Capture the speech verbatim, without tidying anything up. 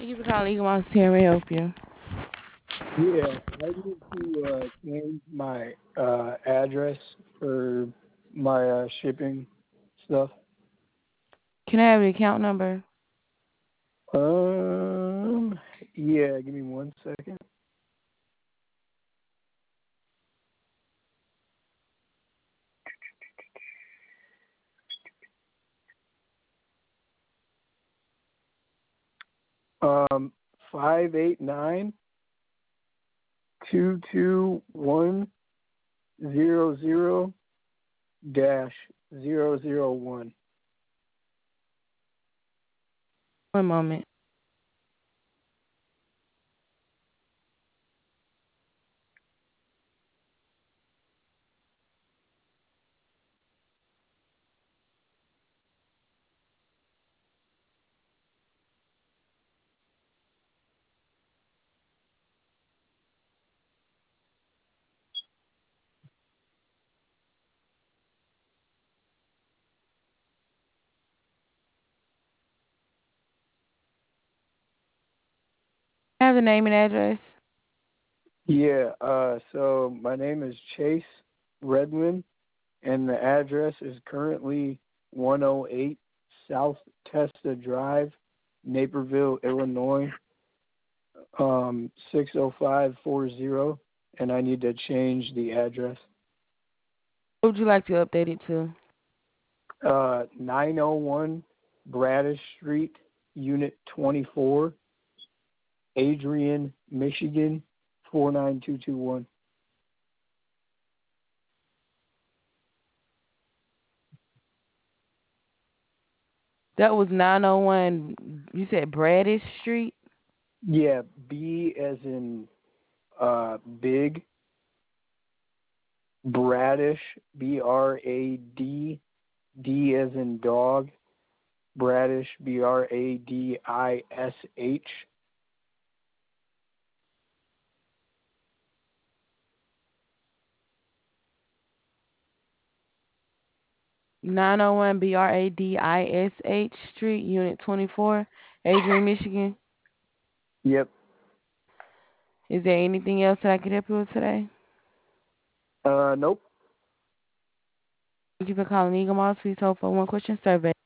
Thank you for calling Eagle Mountain Here. May I help you? Yeah, I need to uh, change my uh, address for my uh, shipping stuff. Can I have the account number? Um, yeah, give me one second. Um, five eight nine two two one zero zero dash zero zero one. One moment. Can I have the name and address? Yeah, uh, so my name is Chase Redwin, and the address is currently one oh eight South Testa Drive, Naperville, Illinois, um, six oh five four zero, and I need to change the address. What would you like to update it to? Uh, nine oh one Bradish Street, Unit twenty-four, Adrian, Michigan, four nine two two one. That was nine oh one, you said Bradish Street? Yeah, B as in uh, big, Bradish, B R A D, D as in dog, Bradish, B R A D I S H. nine oh one B R A D I S H Street, Unit twenty-four, Adrian, Michigan. Yep. Is there anything else that I could help you with today? Uh, nope. Thank you for calling Eagle Moss. Please hold for one question survey.